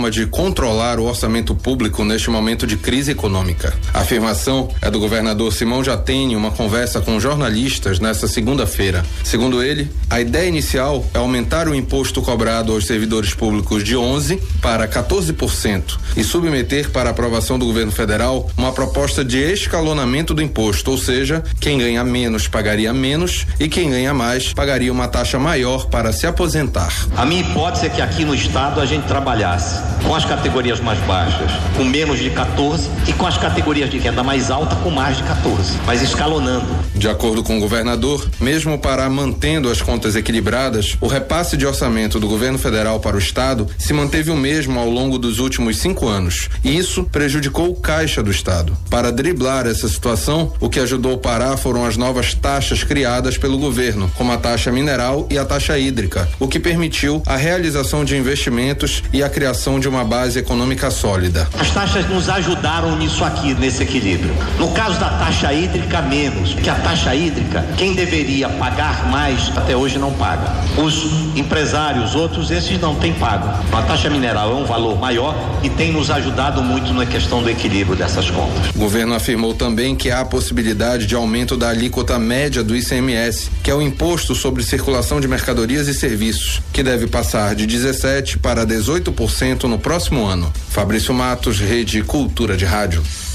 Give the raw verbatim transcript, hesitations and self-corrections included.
de controlar o orçamento público neste momento de crise econômica. A afirmação é do governador Simão Jatene em uma conversa com jornalistas nesta segunda-feira. Segundo ele, a ideia inicial é aumentar o imposto cobrado aos servidores públicos de onze por cento para quatorze por cento e submeter para aprovação do governo federal uma proposta de escalonamento do imposto, ou seja, quem ganha menos pagaria menos e quem ganha mais pagaria uma taxa maior para se aposentar. A minha hipótese é que aqui no estado a gente trabalhasse com as categorias mais baixas com menos de quatorze e com as categorias de renda mais alta com mais de quatorze, mas escalonando. De acordo com o governador, mesmo para mantendo as contas equilibradas, o repasse de orçamento do governo federal para o estado se manteve o mesmo ao longo dos últimos cinco anos, e isso prejudicou o caixa do estado. Para driblar essa situação, o que ajudou a parar foram as novas taxas criadas pelo governo, como a taxa mineral e a taxa hídrica, o que permitiu a realização de investimentos e a criação de uma base econômica sólida. As taxas nos ajudaram nisso aqui, nesse equilíbrio. No caso da taxa hídrica, menos, que a taxa hídrica, quem deveria pagar mais, até hoje não paga. Os empresários, outros, esses não têm pago. A taxa mineral é um valor maior e tem nos ajudado muito na questão do equilíbrio dessas contas. O governo afirmou também que há a possibilidade de aumento da alíquota média do I C M S, que é o imposto sobre circulação de mercadorias e serviços, que deve passar de dezessete por cento para dezoito por cento no próximo ano. Fabrício Matos, Rede Cultura de Rádio.